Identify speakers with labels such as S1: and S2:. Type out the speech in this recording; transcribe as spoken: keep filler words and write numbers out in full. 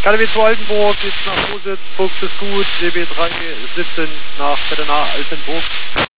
S1: K D W zwei Altenburg, jetzt nach Rositz, Fuchs ist gut, D B drei siebzehn nach Fettenau Altenburg.